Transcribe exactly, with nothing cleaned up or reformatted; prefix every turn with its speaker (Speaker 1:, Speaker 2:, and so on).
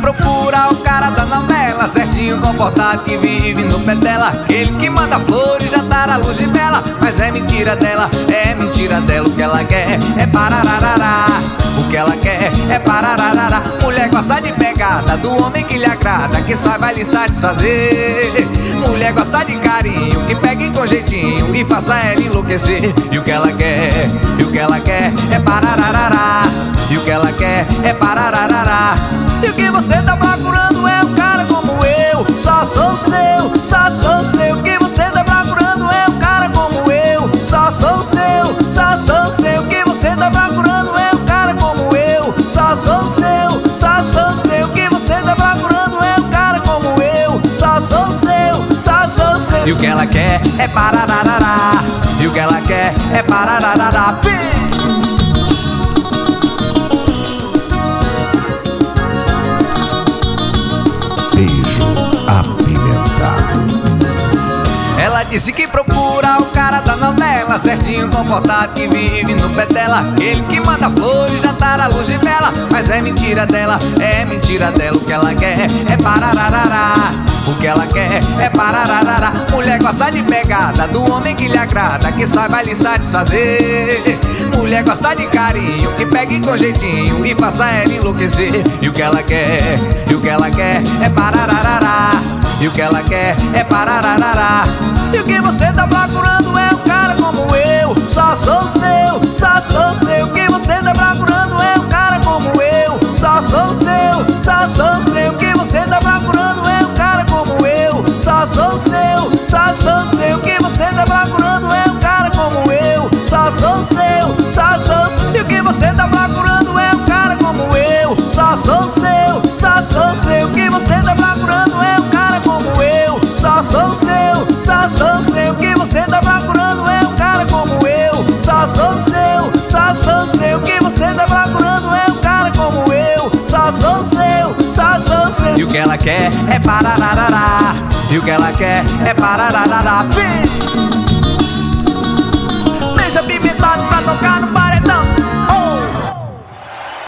Speaker 1: procura o cara da novela, certinho, comportado, que vive no pé dela, aquele que manda flores, jantar à luz de vela. Mas é mentira dela, é mentira dela. O que ela quer é parararará, o que ela quer é parararará. Mulher gosta de pegada, do homem que lhe agrada, que saiba lhe satisfazer. Mulher gosta de carinho, que pegue com jeitinho e faça ela enlouquecer. E o que ela quer, e o que ela quer é parararará, e o que ela quer é parararará. E o que você tá procurando é um cara como eu, só sou seu, só sou seu. O que você tá procurando é um cara como eu, só sou seu, só sou seu. O que você tá procurando é um cara como eu, só sou seu, só sou seu. O que você tá procurando é um cara como eu, só sou seu, só sou seu. E o que ela quer é parararará, e o que ela quer é parararará.
Speaker 2: Beijo apimentado.
Speaker 1: Ela disse que procura o cara da novela, certinho, comportado, que vive no pé dela, ele que manda flores, jantar à luz de vela. Mas é mentira dela, é mentira dela. O que ela quer é parararará, o que ela quer é parararará. Mulher gosta de pegada, do homem que lhe agrada, que saiba lhe satisfazer. Mulher gosta de carinho, que pegue com jeitinho e faça ela enlouquecer. E o que ela quer, e o que ela quer é parararará, e o que ela quer é parararará. E o que você tá procurando é um cara como eu, só sou seu, só sou seu. O que você tá procurando é um cara como eu, só sou seu, só sou seu. O que você tá procurando é um cara como eu, só sou seu, só sou seu. O que você tá procurando é um cara como eu, só sou seu, só sou seu. E o que você tá procurando é um cara como eu, só sou seu, só sou seu. O que você tá procurando é um cara como eu, só sou seu, só sou seu. O que você tá procurando é um cara como eu, só sou seu, só sou seu. O que você tá procurando é um cara como eu, só sou seu, só sou seu. E o que ela quer é parararará, e o que ela quer é parararará. Deixa apimentado pra tocar no parede.